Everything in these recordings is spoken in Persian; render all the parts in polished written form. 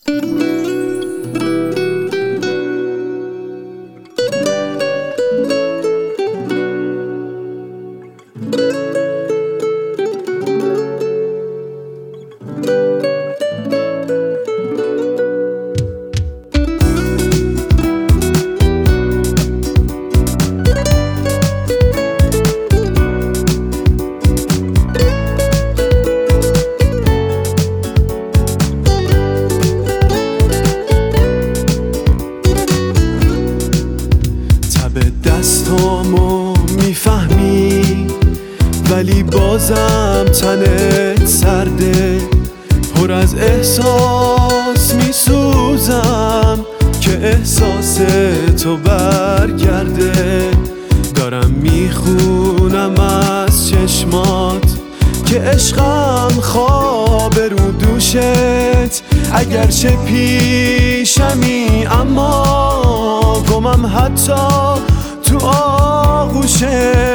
دستامو میفهمی ولی بازم تنت سرده، پر از احساس میسوزم که احساس تو برگرده. دارم میخونم از چشمات که عشقم خواب رو دوشت، اگرچه پیشمی اما گمم حتی تو آغوشت.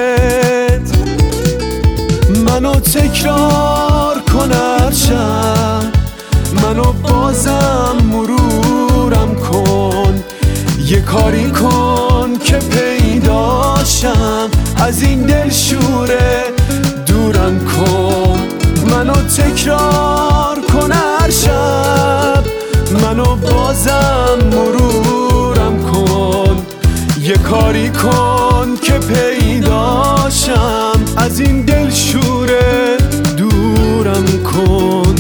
منو تکرار کن هر شب، منو بازم مرورم کن، یه کاری کن که پیداشم، از این دلشوره دورم کن. منو تکرار کن هر شب، منو بازم مرورم کن، یه کاری کن که پیداشم، از این دلشوره دورم کن.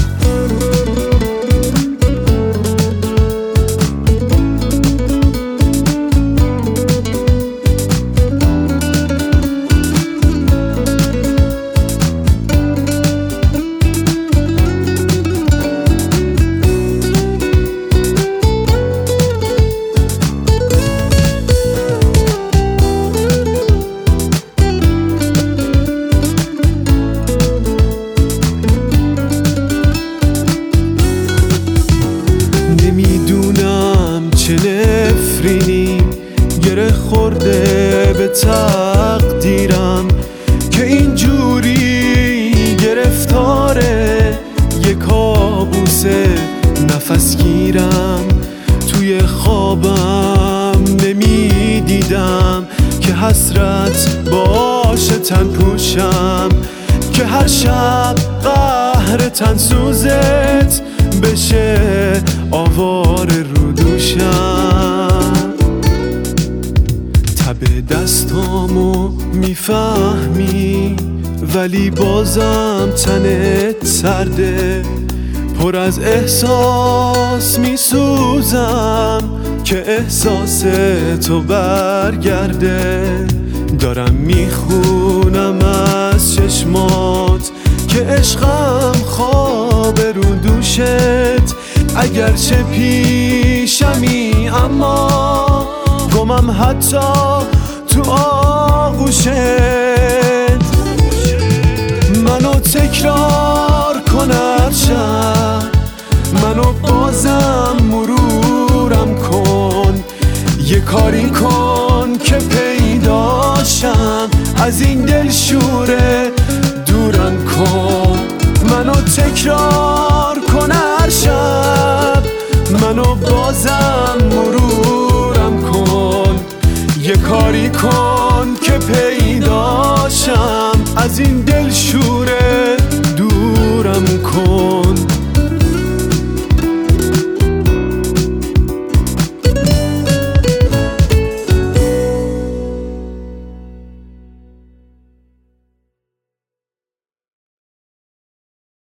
نمیدونم چه نفرینی گره خورده به تقدیرم که اینجوری گرفتاره، یه کابوس نفس گیرم. توی خوابم نمیدیدم که حسرت باشه تن پوشم، که هر شب قهر تن سوزت بشه آوار رو دوشم. تب دستامو میفهمی ولی بازم تنت سرده، پر از احساس میسوزم که احساس تو برگرده. دارم میخونم از چشمات که عشقم خواب رو دوشت، اگرچه پیشمی اما گمم حتی تو آغوشت. منو تکرار کن هر شب، منو بازم مرورم کن، یه کاری کن که پیداشم، از این دلشوره